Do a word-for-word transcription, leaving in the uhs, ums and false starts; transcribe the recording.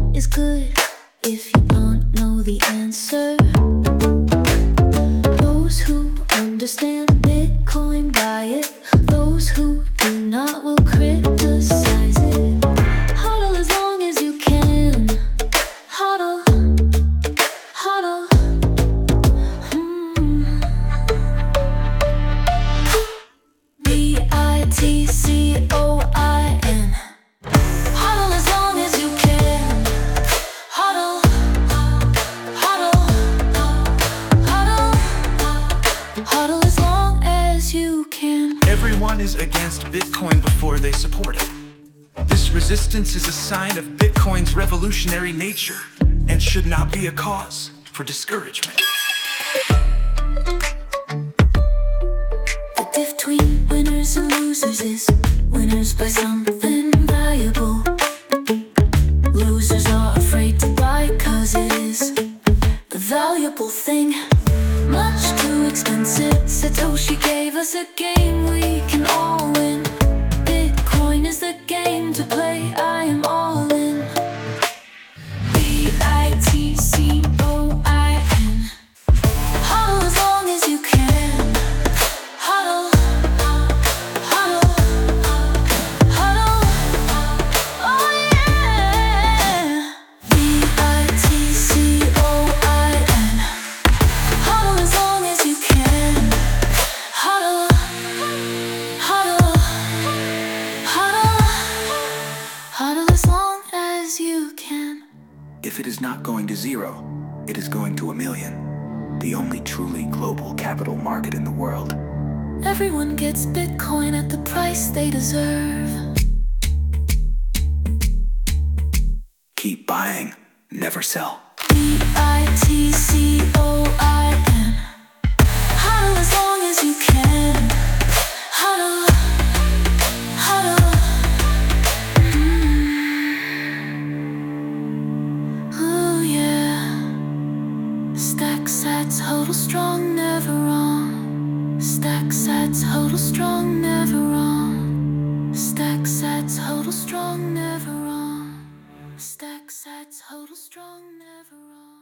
is good if you don't know the answer. Those who understand Bitcoin buy it. Those who do not will criticize it. Hodl as long as you can. Hodl, hodl. Hmm. B I T C O I N. Hodl as long as you can. Hodl, hodl, hodl, hodl as long as you can. Everyone is against Bitcoin before they support it. This resistance is a sign of Bitcoin's revolutionary nature and should not be a cause for discouragement. The diff between winners and losers is winners buy something valuable. Losers are afraid to buy cause it is a valuable thing. Much too expensive. Satoshi gave us a game we can all win. Bitcoin is the game to play. I am all in. B I T C O I N. Hodl as long as you can. Hodl, hodl, hodl. Oh yeah. B I T C O I N. Hodl as long as you can. Hodl, hodl, hodl, hodl as long as you can. If it is not going to zero, it is going to a million. The only truly global capital market in the world. Everyone gets Bitcoin at the price they deserve. Keep buying, never sell. B I T C O I N. Hodl as long as you can. Hodl, hodl. Mm. Oh yeah. Stack sats, hodl strong, never wrong. Stack sats, hodl strong, never wrong. Stack sats, hodl strong, never wrong. Stack sats, hodl strong, never wrong.